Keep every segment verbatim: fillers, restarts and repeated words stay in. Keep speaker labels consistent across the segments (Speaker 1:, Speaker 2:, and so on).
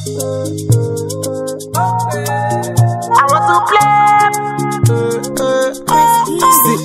Speaker 1: I want to play. See.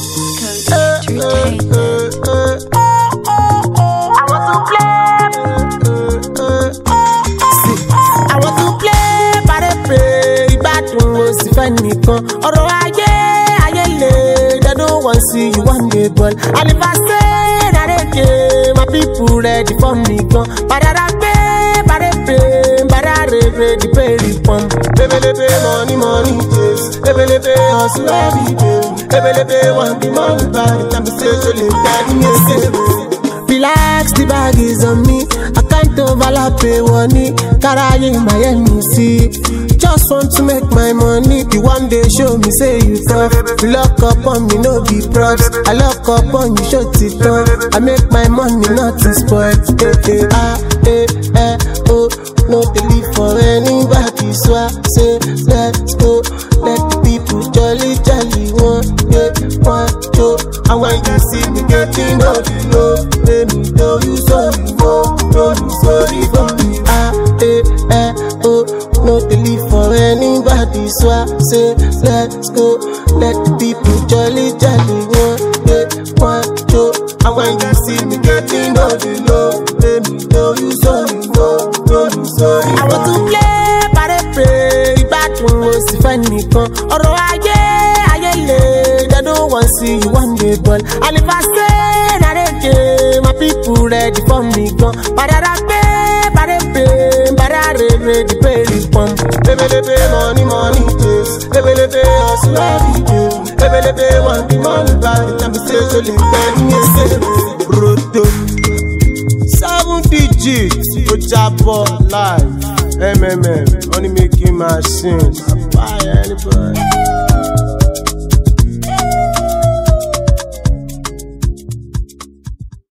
Speaker 1: I want to play. See. I want to play. Pare pray. Ìbádùn ó sì fẹ́ nìkan. Ọ̀rọ̀ ayé ayé lè. They don't want see you one day ball. And if I say that again, my people ready for me gun. Padà pé, pare pray. Ready, pay pump. Lebe lebe money money days. Lebe lebe hustle every day. Lebe lebe want the money by the time say so late daddy me say. Relax, the bag is on me. I can't overlap pay money. Karaye Miami see. Just want to make my money. You one day show me say you tough. You lock up on me no be props. I lock up on you shut it down. I make my money not to spoil. Eh eh ah eh eh oh. No believe for anybody, so I say let's go. Let the people jolly jolly one day one show. And when you see me getting all the low, let me know you sorry for, know you sorry for me. Ah eh eh oh, no believe for anybody, so I say let's go. Let the people jolly jolly one day one show. And when you see me getting all the low, let me know you sorry for. I want to play, pare pray. Ìbádùn ó sì fẹ́ nìkan. Ọ̀rọ̀ ayé ayé lè. They don't want see you one day ball. And if I say that again, my people ready for me gun. Padà pé, pare pray. Padà ready, pay pump. Lebe lebe money money days. Lebe lebe hustle every day. Lebe lebe want the money by the time say so late daddy me say. Roto. Seven digits, Ojabo live, M M M, money making machines. I buy anybody.